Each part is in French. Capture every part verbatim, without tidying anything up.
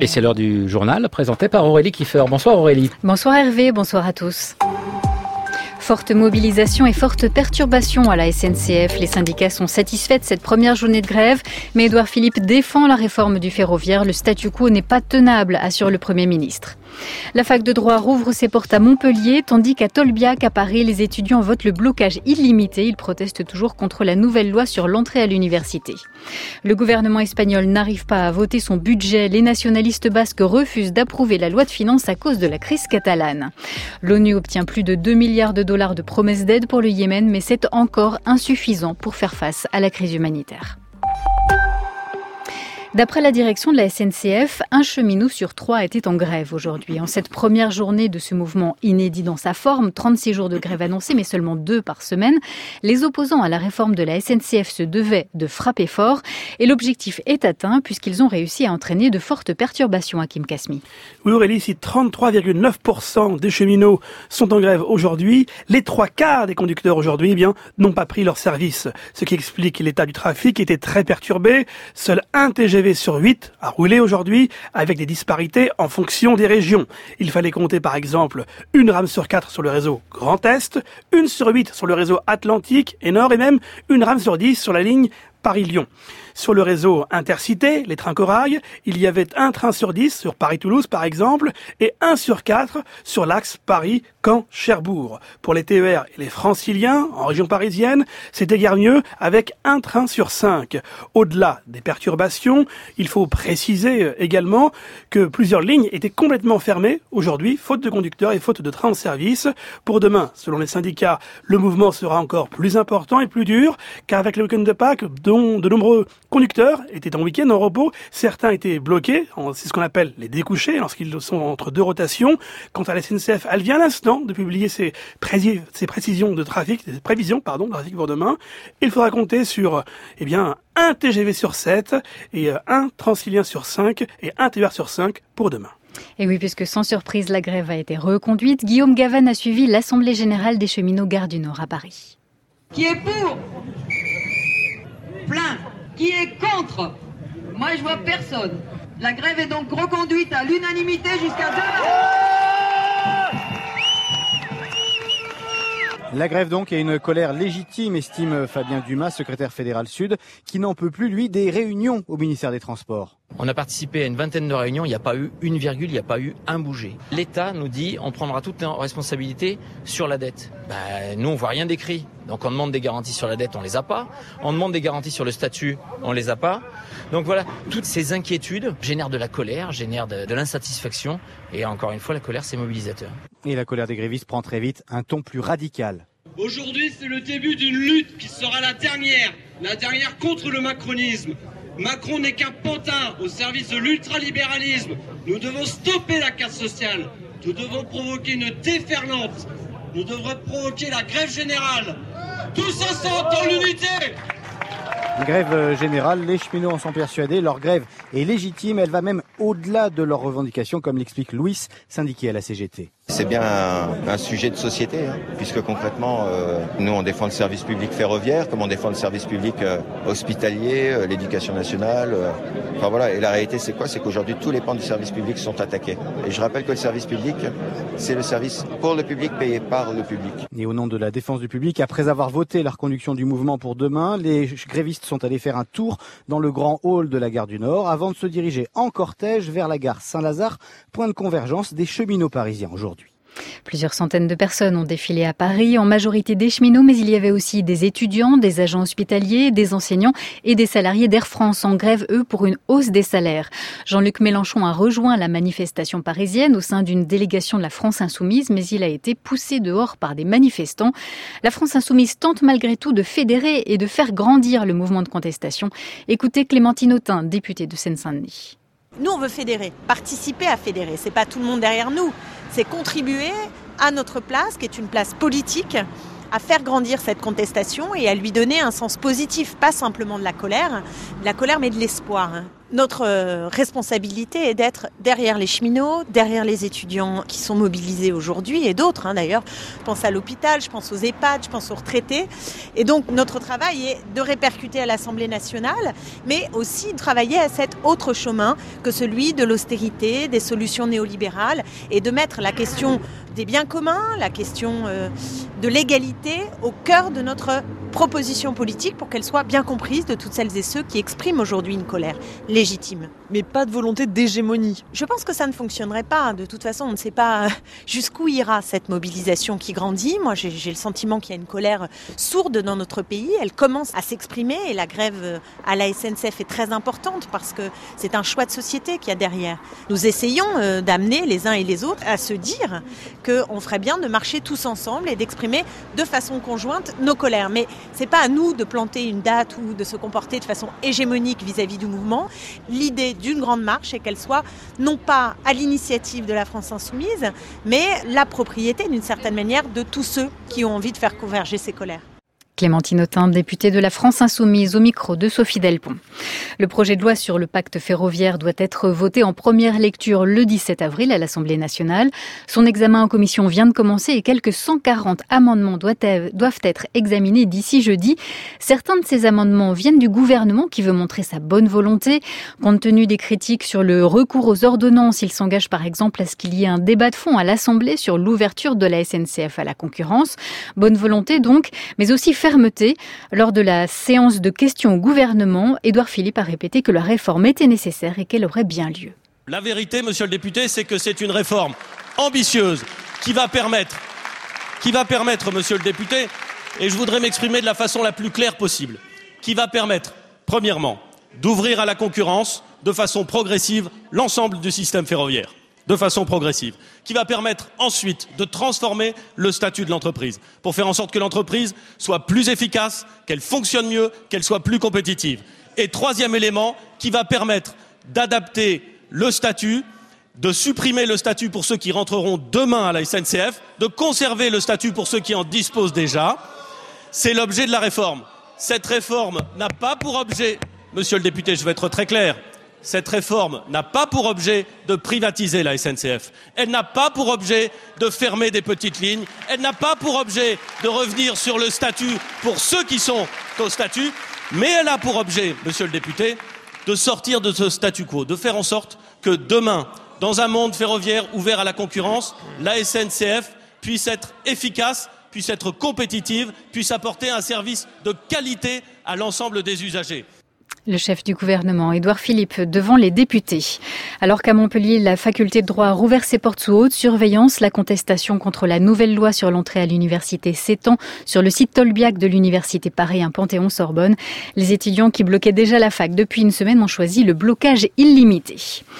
Et c'est l'heure du journal présenté par Aurélie Kiefer. Bonsoir Aurélie. Bonsoir Hervé, bonsoir à tous. Forte mobilisation et forte perturbation à la S N C F. Les syndicats sont satisfaits de cette première journée de grève, mais Édouard Philippe défend la réforme du ferroviaire. Le statu quo n'est pas tenable, assure le Premier ministre. La fac de droit rouvre ses portes à Montpellier, tandis qu'à Tolbiac, à Paris, les étudiants votent le blocage illimité. Ils protestent toujours contre la nouvelle loi sur l'entrée à l'université. Le gouvernement espagnol n'arrive pas à voter son budget. Les nationalistes basques refusent d'approuver la loi de finances à cause de la crise catalane. L'ONU obtient plus de deux milliards de dollars de promesses d'aide pour le Yémen, mais c'est encore insuffisant pour faire face à la crise humanitaire. D'après la direction de la S N C F, un cheminot sur trois était en grève aujourd'hui. En cette première journée de ce mouvement inédit dans sa forme, trente-six jours de grève annoncés, mais seulement deux par semaine, les opposants à la réforme de la S N C F se devaient de frapper fort. Et l'objectif est atteint puisqu'ils ont réussi à entraîner de fortes perturbations à Kim Kasmi. Oui Aurélie, si trente-trois virgule neuf pour cent des cheminots sont en grève aujourd'hui, les trois quarts des conducteurs aujourd'hui eh bien, n'ont pas pris leur service. Ce qui explique l'état du trafic qui était très perturbé. Seul un T G V sur huit a roulé aujourd'hui avec des disparités en fonction des régions. Il fallait compter par exemple une rame sur quatre sur le réseau Grand Est, une sur huit sur le réseau Atlantique et Nord et même une rame sur dix sur la ligne Paris-Lyon. Sur le réseau Intercité, les trains corail, il y avait un train sur dix sur Paris-Toulouse par exemple et un sur quatre sur l'axe Paris-Caen-Cherbourg. Pour les T E R et les franciliens en région parisienne, c'était guère mieux avec un train sur cinq. Au-delà des perturbations, il faut préciser également que plusieurs lignes étaient complètement fermées aujourd'hui, faute de conducteurs et faute de trains en service. Pour demain, selon les syndicats, le mouvement sera encore plus important et plus dur car avec le week-end de Pâques, dont de nombreux conducteurs étaient en week-end en repos, certains étaient bloqués, c'est ce qu'on appelle les découchés lorsqu'ils sont entre deux rotations. Quant à la S N C F, elle vient à l'instant de publier ses, prési- ses précisions de trafic, ses prévisions pardon, de trafic pour demain. Il faudra compter sur eh bien un T G V sur sept et un Transilien sur cinq et un T E R sur cinq pour demain. Et oui, puisque sans surprise, la grève a été reconduite. Guillaume Gavan a suivi l'Assemblée Générale des cheminots Gare du Nord à Paris. Qui est pour ? Plein. Qui est contre ? Moi, je vois personne. La grève est donc reconduite à l'unanimité jusqu'à demain. La grève donc est une colère légitime, estime Fabien Dumas, secrétaire fédéral Sud, qui n'en peut plus, lui, des réunions au ministère des Transports. On a participé à une vingtaine de réunions, il n'y a pas eu une virgule, il n'y a pas eu un bougé. L'État nous dit on prendra toutes nos responsabilités sur la dette. Ben, nous, on voit rien d'écrit. Donc on demande des garanties sur la dette, on les a pas. On demande des garanties sur le statut, on les a pas. Donc voilà, toutes ces inquiétudes génèrent de la colère, génèrent de, de l'insatisfaction. Et encore une fois, la colère, c'est mobilisateur. Et la colère des grévistes prend très vite un ton plus radical. Aujourd'hui, c'est le début d'une lutte qui sera la dernière, la dernière contre le macronisme. Macron n'est qu'un pantin au service de l'ultralibéralisme. Nous devons stopper la casse sociale. Nous devons provoquer une déferlante. Nous devrons provoquer la grève générale. Tous ensemble dans l'unité. Grève générale, les cheminots en sont persuadés, leur grève est légitime, elle va même au-delà de leurs revendications, comme l'explique Louis, syndiqué à la C G T. C'est bien un, un sujet de société, hein, puisque concrètement, euh, nous on défend le service public ferroviaire, comme on défend le service public euh, hospitalier, euh, l'éducation nationale. Euh, enfin voilà, et la réalité c'est quoi ? C'est qu'aujourd'hui tous les pans du service public sont attaqués. Et je rappelle que le service public, c'est le service pour le public payé par le public. Et au nom de la défense du public, après avoir voté la reconduction du mouvement pour demain, les grévistes sont allés faire un tour dans le grand hall de la gare du Nord avant de se diriger en cortège vers la gare Saint-Lazare, point de convergence des cheminots parisiens aujourd'hui. Plusieurs centaines de personnes ont défilé à Paris, en majorité des cheminots, mais il y avait aussi des étudiants, des agents hospitaliers, des enseignants et des salariés d'Air France en grève, eux, pour une hausse des salaires. Jean-Luc Mélenchon a rejoint la manifestation parisienne au sein d'une délégation de la France Insoumise, mais il a été poussé dehors par des manifestants. La France Insoumise tente malgré tout de fédérer et de faire grandir le mouvement de contestation. Écoutez Clémentine Autain, députée de Seine-Saint-Denis. Nous, on veut fédérer, participer à fédérer. C'est pas tout le monde derrière nous. C'est contribuer à notre place, qui est une place politique, à faire grandir cette contestation et à lui donner un sens positif, pas simplement de la colère, de la colère mais de l'espoir. Notre euh, responsabilité est d'être derrière les cheminots, derrière les étudiants qui sont mobilisés aujourd'hui et d'autres hein, d'ailleurs. Je pense à l'hôpital, je pense aux EHPAD, je pense aux retraités. Et donc notre travail est de répercuter à l'Assemblée nationale, mais aussi de travailler à cet autre chemin que celui de l'austérité, des solutions néolibérales et de mettre la question des biens communs, la question euh, de l'égalité au cœur de notre proposition politique pour qu'elle soit bien comprise de toutes celles et ceux qui expriment aujourd'hui une colère légitime. Mais pas de volonté d'hégémonie. Je pense que ça ne fonctionnerait pas. De toute façon, on ne sait pas jusqu'où ira cette mobilisation qui grandit. Moi, j'ai, j'ai le sentiment qu'il y a une colère sourde dans notre pays. Elle commence à s'exprimer et la grève à la S N C F est très importante parce que c'est un choix de société qu'il y a derrière. Nous essayons euh, d'amener les uns et les autres à se dire qu'on ferait bien de marcher tous ensemble et d'exprimer de façon conjointe nos colères. Mais c'est pas à nous de planter une date ou de se comporter de façon hégémonique vis-à-vis du mouvement. L'idée d'une grande marche et qu'elle soit non pas à l'initiative de la France insoumise, mais la propriété d'une certaine manière de tous ceux qui ont envie de faire converger ces colères. Clémentine Autain, députée de la France Insoumise, au micro de Sophie Delpont. Le projet de loi sur le pacte ferroviaire doit être voté en première lecture le dix-sept avril à l'Assemblée nationale. Son examen en commission vient de commencer et quelques cent quarante amendements doivent être examinés d'ici jeudi. Certains de ces amendements viennent du gouvernement qui veut montrer sa bonne volonté. Compte tenu des critiques sur le recours aux ordonnances, il s'engage par exemple à ce qu'il y ait un débat de fond à l'Assemblée sur l'ouverture de la S N C F à la concurrence. Bonne volonté donc, mais aussi fermeté. Lors de la séance de questions au gouvernement, Édouard Philippe a répété que la réforme était nécessaire et qu'elle aurait bien lieu. La vérité, monsieur le député, c'est que c'est une réforme ambitieuse qui va permettre, qui va permettre, monsieur le député, et je voudrais m'exprimer de la façon la plus claire possible, qui va permettre, premièrement, d'ouvrir à la concurrence de façon progressive l'ensemble du système ferroviaire. de façon progressive, qui va permettre ensuite de transformer le statut de l'entreprise, pour faire en sorte que l'entreprise soit plus efficace, qu'elle fonctionne mieux, qu'elle soit plus compétitive. Et troisième élément, qui va permettre d'adapter le statut, de supprimer le statut pour ceux qui rentreront demain à la S N C F, de conserver le statut pour ceux qui en disposent déjà. C'est l'objet de la réforme. Cette réforme n'a pas pour objet, monsieur le député, je vais être très clair, cette réforme n'a pas pour objet de privatiser la S N C F. Elle n'a pas pour objet de fermer des petites lignes. Elle n'a pas pour objet de revenir sur le statut pour ceux qui sont au statut. Mais elle a pour objet, monsieur le député, de sortir de ce statu quo, de faire en sorte que demain, dans un monde ferroviaire ouvert à la concurrence, la S N C F puisse être efficace, puisse être compétitive, puisse apporter un service de qualité à l'ensemble des usagers. Le chef du gouvernement, Édouard Philippe, devant les députés. Alors qu'à Montpellier, la faculté de droit a rouvert ses portes sous haute surveillance, la contestation contre la nouvelle loi sur l'entrée à l'université s'étend sur le site Tolbiac de l'université Paris, un Panthéon-Sorbonne. Les étudiants qui bloquaient déjà la fac depuis une semaine ont choisi le blocage illimité.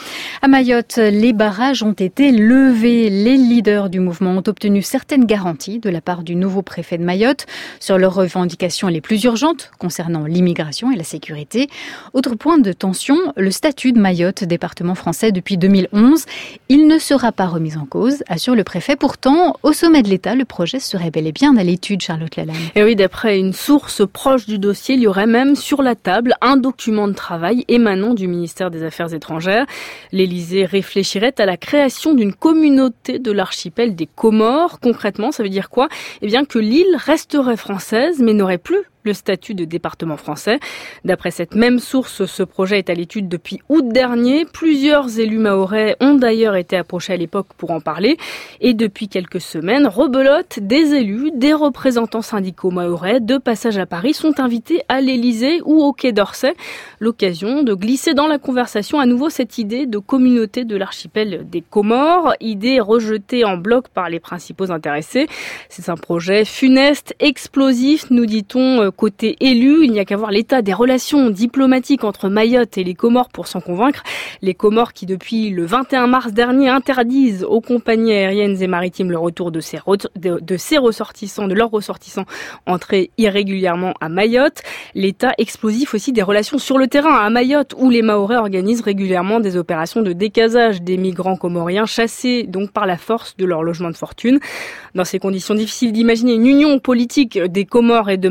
À Mayotte, les barrages ont été levés. Les leaders du mouvement ont obtenu certaines garanties de la part du nouveau préfet de Mayotte sur leurs revendications les plus urgentes concernant l'immigration et la sécurité. Autre point de tension, le statut de Mayotte, département français depuis deux mille onze. Il ne sera pas remis en cause, assure le préfet. Pourtant, au sommet de l'État, le projet serait bel et bien à l'étude, Charlotte Lalanne. Et oui, d'après une source proche du dossier, il y aurait même sur la table un document de travail émanant du ministère des Affaires étrangères. L'Élysée réfléchirait à la création d'une communauté de l'archipel des Comores. Concrètement, ça veut dire quoi ? Eh bien que l'île resterait française, mais n'aurait plus le statut de département français. D'après cette même source, ce projet est à l'étude depuis août dernier. Plusieurs élus mahorais ont d'ailleurs été approchés à l'époque pour en parler. Et depuis quelques semaines, rebelote, des élus, des représentants syndicaux mahorais de passage à Paris sont invités à l'Élysée ou au Quai d'Orsay. L'occasion de glisser dans la conversation à nouveau cette idée de communauté de l'archipel des Comores, idée rejetée en bloc par les principaux intéressés. C'est un projet funeste, explosif, nous dit-on. Côté élu, il n'y a qu'à voir l'état des relations diplomatiques entre Mayotte et les Comores pour s'en convaincre. Les Comores qui, depuis le vingt et un mars dernier, interdisent aux compagnies aériennes et maritimes le retour de ces, re- de, de ces ressortissants, de leurs ressortissants entrés irrégulièrement à Mayotte. L'état explosif aussi des relations sur le terrain à Mayotte, où les Mahorais organisent régulièrement des opérations de décasage des migrants comoriens chassés donc par la force de leur logement de fortune. Dans ces conditions difficiles d'imaginer une union politique des Comores et de Mayotte,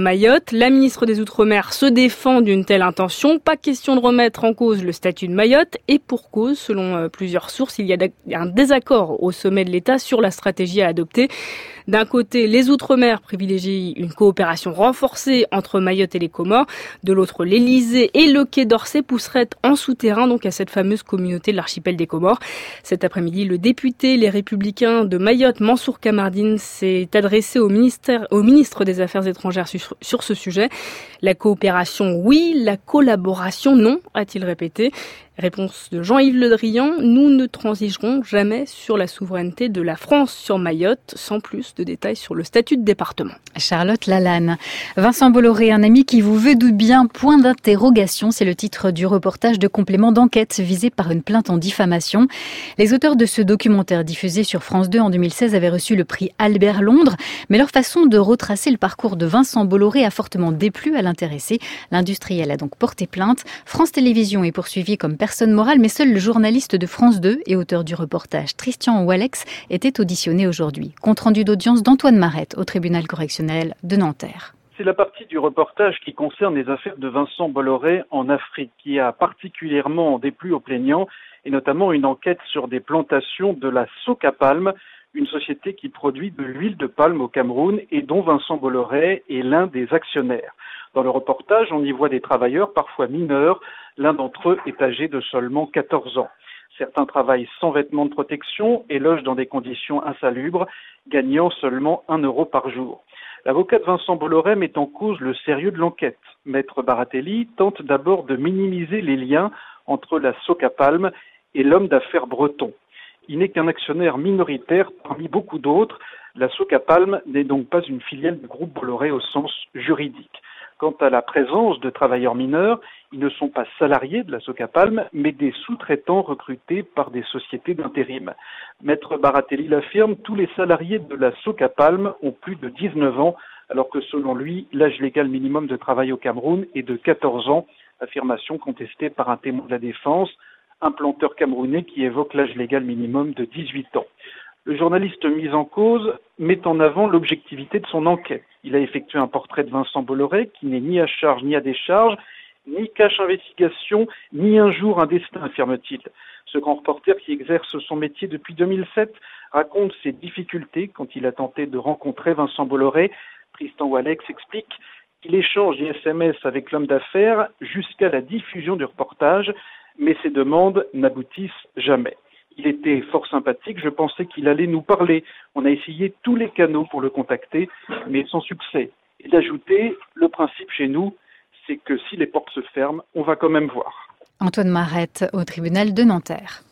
Mayotte. La ministre des Outre-mer se défend d'une telle intention. Pas question de remettre en cause le statut de Mayotte. Et pour cause, selon plusieurs sources, il y a un désaccord au sommet de l'État sur la stratégie à adopter. D'un côté, les Outre-mer privilégient une coopération renforcée entre Mayotte et les Comores. De l'autre, l'Élysée et le Quai d'Orsay pousseraient en souterrain donc à cette fameuse communauté de l'archipel des Comores. Cet après-midi, le député Les Républicains de Mayotte, Mansour Kamardine, s'est adressé au ministère, au ministre des Affaires étrangères sur, sur ce sujet. La coopération, oui. La collaboration, non, a-t-il répété. Réponse de Jean-Yves Le Drian, nous ne transigerons jamais sur la souveraineté de la France sur Mayotte, sans plus de détails sur le statut de département. Charlotte Lalanne. Vincent Bolloré, un ami qui vous veut du bien, point d'interrogation, c'est le titre du reportage de complément d'enquête visé par une plainte en diffamation. Les auteurs de ce documentaire diffusé sur France deux en deux mille seize avaient reçu le prix Albert Londres, mais leur façon de retracer le parcours de Vincent Bolloré a fortement déplu à l'intéressé. L'industriel a donc porté plainte. France Télévisions est poursuivi comme personne morale, mais seul le journaliste de France deux et auteur du reportage Tristan Walex était auditionné aujourd'hui. Compte rendu d'audience d'Antoine Marette au tribunal correctionnel de Nanterre. C'est la partie du reportage qui concerne les affaires de Vincent Bolloré en Afrique, qui a particulièrement déplu aux plaignants, et notamment une enquête sur des plantations de la Soca Palm, une société qui produit de l'huile de palme au Cameroun et dont Vincent Bolloré est l'un des actionnaires. Dans le reportage, on y voit des travailleurs, parfois mineurs, l'un d'entre eux est âgé de seulement quatorze ans. Certains travaillent sans vêtements de protection et logent dans des conditions insalubres, gagnant seulement un euro par jour. L'avocat de Vincent Bolloré met en cause le sérieux de l'enquête. Maître Baratelli tente d'abord de minimiser les liens entre la Soca Palm et l'homme d'affaires breton. Il n'est qu'un actionnaire minoritaire parmi beaucoup d'autres. La Soca Palm n'est donc pas une filiale du groupe Bolloré au sens juridique. Quant à la présence de travailleurs mineurs, ils ne sont pas salariés de la Soca Palm, mais des sous-traitants recrutés par des sociétés d'intérim. Maître Baratelli l'affirme, tous les salariés de la Soca Palm ont plus de dix-neuf ans, alors que selon lui, l'âge légal minimum de travail au Cameroun est de quatorze ans, affirmation contestée par un témoin de la défense, un planteur camerounais qui évoque l'âge légal minimum de dix-huit ans. Le journaliste mis en cause met en avant l'objectivité de son enquête. Il a effectué un portrait de Vincent Bolloré qui n'est ni à charge ni à décharge, ni cache investigation, ni un jour un destin, affirme-t-il. Ce grand reporter qui exerce son métier depuis deux mille sept raconte ses difficultés quand il a tenté de rencontrer Vincent Bolloré. Tristan Walex explique qu'il échange des S M S avec l'homme d'affaires jusqu'à la diffusion du reportage, mais ses demandes n'aboutissent jamais. Il était fort sympathique, je pensais qu'il allait nous parler. On a essayé tous les canaux pour le contacter, mais sans succès. Et d'ajouter, le principe chez nous, c'est que si les portes se ferment, on va quand même voir. Antoine Marette au tribunal de Nanterre.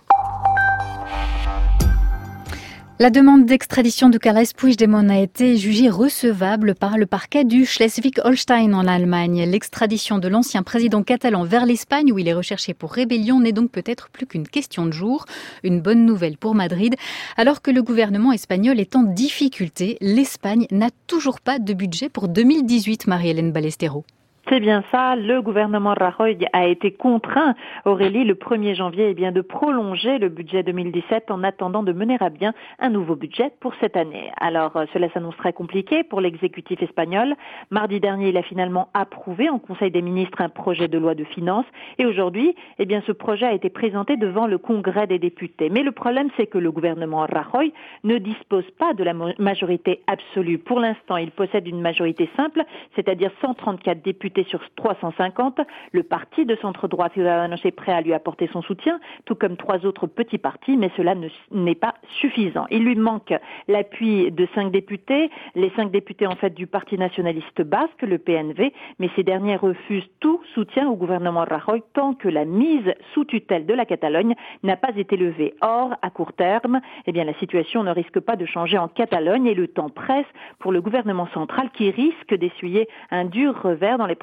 La demande d'extradition de Carles Puigdemont a été jugée recevable par le parquet du Schleswig-Holstein en Allemagne. L'extradition de l'ancien président catalan vers l'Espagne, où il est recherché pour rébellion, n'est donc peut-être plus qu'une question de jour. Une bonne nouvelle pour Madrid. Alors que le gouvernement espagnol est en difficulté, l'Espagne n'a toujours pas de budget pour deux mille dix-huit, Marie-Hélène Ballesteros. C'est bien ça, le gouvernement Rajoy a été contraint, Aurélie, le premier janvier, eh bien, de prolonger le budget deux mille dix-sept en attendant de mener à bien un nouveau budget pour cette année. Alors, cela s'annonce très compliqué pour l'exécutif espagnol. Mardi dernier, il a finalement approuvé en Conseil des ministres un projet de loi de finances et aujourd'hui, eh bien, ce projet a été présenté devant le Congrès des députés. Mais le problème, c'est que le gouvernement Rajoy ne dispose pas de la majorité absolue. Pour l'instant, il possède une majorité simple, c'est-à-dire cent trente-quatre députés sur trois cent cinquante. Le parti de centre-droit Ciudadanos est prêt à lui apporter son soutien, tout comme trois autres petits partis, mais cela ne, n'est pas suffisant. Il lui manque l'appui de cinq députés, les cinq députés en fait du Parti nationaliste basque, le P N V, mais ces derniers refusent tout soutien au gouvernement Rajoy tant que la mise sous tutelle de la Catalogne n'a pas été levée. Or, à court terme, eh bien, la situation ne risque pas de changer en Catalogne et le temps presse pour le gouvernement central qui risque d'essuyer un dur revers dans les prochaines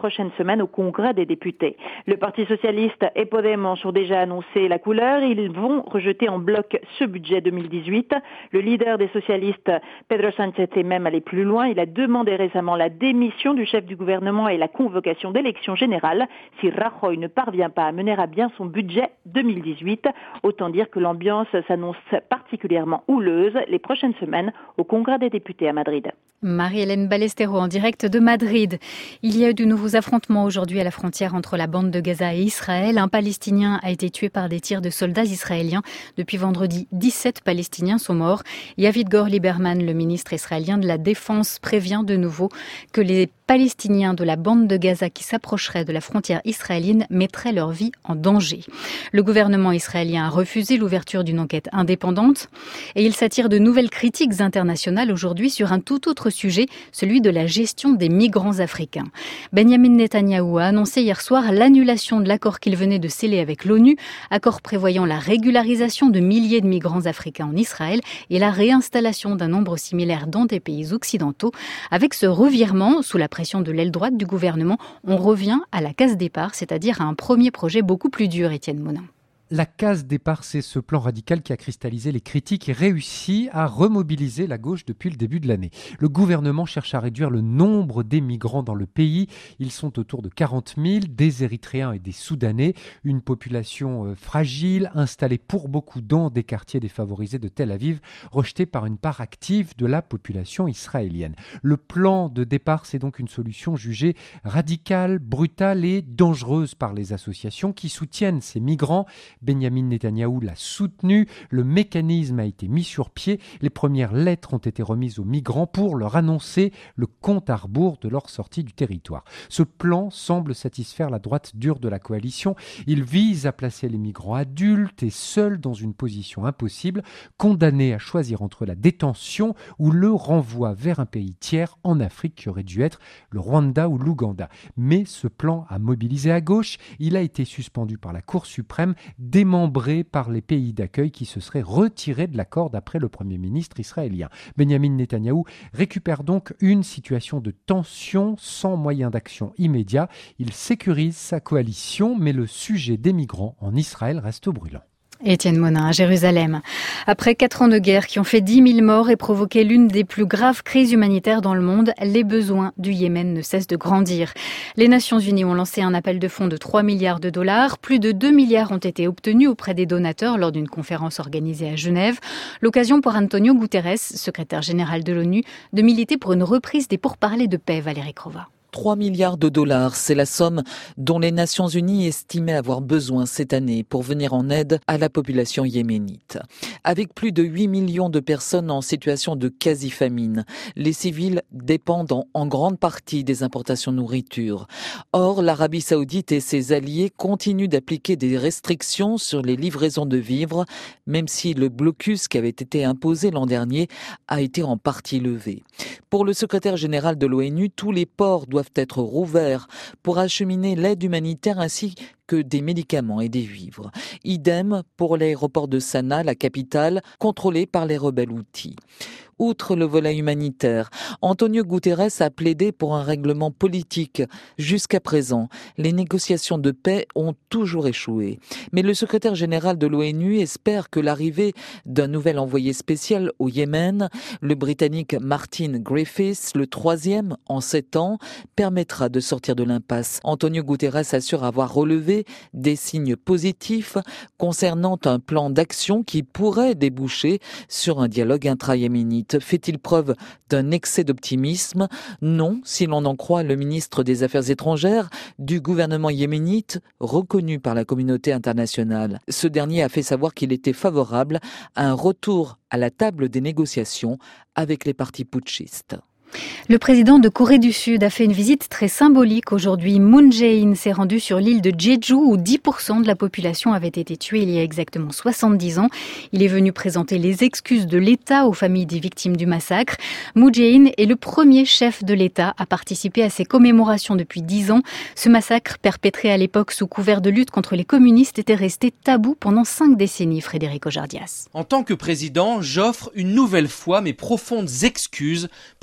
prochaine semaine au Congrès des députés. Le Parti socialiste et Podemos ont déjà annoncé la couleur. Ils vont rejeter en bloc ce budget deux mille dix-huit. Le leader des socialistes, Pedro Sánchez, est même allé plus loin. Il a demandé récemment la démission du chef du gouvernement et la convocation d'élections générales si Rajoy ne parvient pas à mener à bien son budget deux mille dix-huit. Autant dire que l'ambiance s'annonce particulièrement houleuse les prochaines semaines au Congrès des députés à Madrid. Marie-Hélène Ballesteros en direct de Madrid. Il y a eu de nouveaux affrontements aujourd'hui à la frontière entre la bande de Gaza et Israël. Un Palestinien a été tué par des tirs de soldats israéliens. Depuis vendredi, dix-sept Palestiniens sont morts. Avigdor Lieberman, le ministre israélien de la Défense, prévient de nouveau que les Palestiniens de la bande de Gaza qui s'approcheraient de la frontière israélienne mettraient leur vie en danger. Le gouvernement israélien a refusé l'ouverture d'une enquête indépendante et il s'attire de nouvelles critiques internationales aujourd'hui sur un tout autre sujet, celui de la gestion des migrants africains. Benjamin Netanyahou a annoncé hier soir l'annulation de l'accord qu'il venait de sceller avec l'ONU, accord prévoyant la régularisation de milliers de migrants africains en Israël et la réinstallation d'un nombre similaire dans des pays occidentaux. Avec ce revirement, sous la pression de l'aile droite du gouvernement, on revient à la case départ, c'est-à-dire à un premier projet beaucoup plus dur, Étienne Monin. La case départ, c'est ce plan radical qui a cristallisé les critiques et réussi à remobiliser la gauche depuis le début de l'année. Le gouvernement cherche à réduire le nombre des migrants dans le pays. Ils sont autour de quarante mille, des Érythréens et des Soudanais. Une population fragile, installée pour beaucoup dans des quartiers défavorisés de Tel Aviv, rejetée par une part active de la population israélienne. Le plan de départ, c'est donc une solution jugée radicale, brutale et dangereuse par les associations qui soutiennent ces migrants. Benjamin Netanyahou l'a soutenu, le mécanisme a été mis sur pied, les premières lettres ont été remises aux migrants pour leur annoncer le compte à rebours de leur sortie du territoire. Ce plan semble satisfaire la droite dure de la coalition. Il vise à placer les migrants adultes et seuls dans une position impossible, condamnés à choisir entre la détention ou le renvoi vers un pays tiers en Afrique qui aurait dû être le Rwanda ou l'Ouganda. Mais ce plan a mobilisé à gauche, il a été suspendu par la Cour suprême, démembré par les pays d'accueil qui se seraient retirés de l'accord d'après le Premier ministre israélien. Benjamin Netanyahou récupère donc une situation de tension sans moyen d'action immédiat. Il sécurise sa coalition, mais le sujet des migrants en Israël reste brûlant. Étienne Monin à Jérusalem. Après quatre ans de guerre qui ont fait dix mille morts et provoqué l'une des plus graves crises humanitaires dans le monde, les besoins du Yémen ne cessent de grandir. Les Nations Unies ont lancé un appel de fonds de trois milliards de dollars. Plus de deux milliards ont été obtenus auprès des donateurs lors d'une conférence organisée à Genève. L'occasion pour Antonio Guterres, secrétaire général de l'ONU, de militer pour une reprise des pourparlers de paix, Valérie Crova. trois milliards de dollars, c'est la somme dont les Nations Unies estimaient avoir besoin cette année pour venir en aide à la population yéménite. Avec plus de huit millions de personnes en situation de quasi-famine, les civils dépendent en, en grande partie des importations de nourriture. Or, l'Arabie Saoudite et ses alliés continuent d'appliquer des restrictions sur les livraisons de vivres, même si le blocus qui avait été imposé l'an dernier a été en partie levé. Pour le secrétaire général de l'ONU, tous les ports doivent être rouverts pour acheminer l'aide humanitaire ainsi que des médicaments et des vivres. Idem pour l'aéroport de Sanaa, la capitale, contrôlée par les rebelles houthis. Outre le volet humanitaire, Antonio Guterres a plaidé pour un règlement politique. Jusqu'à présent, les négociations de paix ont toujours échoué. Mais le secrétaire général de l'ONU espère que l'arrivée d'un nouvel envoyé spécial au Yémen, le Britannique Martin Griffiths, le troisième en sept ans, permettra de sortir de l'impasse. Antonio Guterres assure avoir relevé des signes positifs concernant un plan d'action qui pourrait déboucher sur un dialogue intra-yéménite. Fait-il preuve d'un excès d'optimisme ? Non, si l'on en croit le ministre des Affaires étrangères du gouvernement yéménite, reconnu par la communauté internationale. Ce dernier a fait savoir qu'il était favorable à un retour à la table des négociations avec les partis putschistes. Le président de Corée du Sud a fait une visite très symbolique aujourd'hui. Moon Jae-in s'est rendu sur l'île de Jeju où dix pour cent de la population avait été tuée il y a exactement soixante-dix ans. Il est venu présenter les excuses de l'État aux familles des victimes du massacre. Moon Jae-in est le premier chef de l'État à participer à ces commémorations depuis dix ans. Ce massacre, perpétré à l'époque sous couvert de lutte contre les communistes, était resté tabou pendant cinq décennies, Frédéric Ojardias. En tant que président, j'offre une nouvelle fois mes profondes excuses pour les souffrances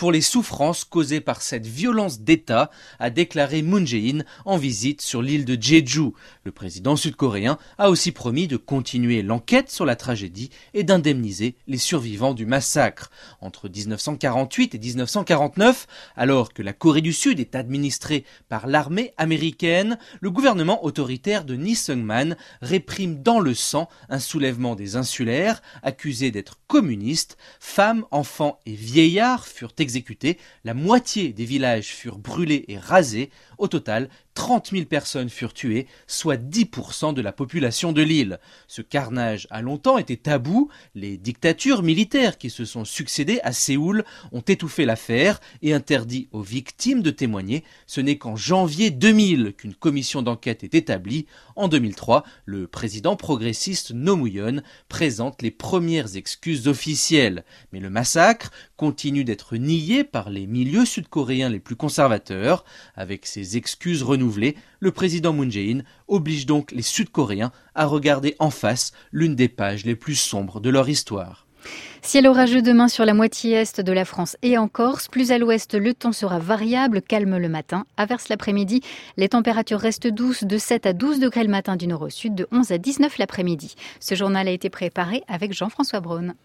souffrances causées par cette violence d'État, a déclaré Moon Jae-in en visite sur l'île de Jeju. Le président sud-coréen a aussi promis de continuer l'enquête sur la tragédie et d'indemniser les survivants du massacre. Entre dix-neuf cent quarante-huit et dix-neuf cent quarante-neuf, alors que la Corée du Sud est administrée par l'armée américaine, le gouvernement autoritaire de Lee Seung-man réprime dans le sang un soulèvement des insulaires accusés d'être communistes. Femmes, enfants et vieillards furent exécutés, la moitié des villages furent brûlés et rasés. Au total, trente mille personnes furent tuées, soit dix pour cent de la population de l'île. Ce carnage a longtemps été tabou. Les dictatures militaires qui se sont succédées à Séoul ont étouffé l'affaire et interdit aux victimes de témoigner. Ce n'est qu'en janvier deux mille qu'une commission d'enquête est établie. En deux mille trois, le président progressiste Roh Moo-hyun présente les premières excuses officielles. Mais le massacre continue d'être nié par les milieux sud-coréens les plus conservateurs. Avec ces excuses renouvelées, le président Moon Jae-in oblige donc les Sud-Coréens à regarder en face l'une des pages les plus sombres de leur histoire. Ciel orageux demain sur la moitié est de la France et en Corse. Plus à l'ouest, le temps sera variable, calme le matin. Averse l'après-midi, les températures restent douces de sept à douze degrés le matin du nord au sud, de onze à dix-neuf l'après-midi. Ce journal a été préparé avec Jean-François Braun.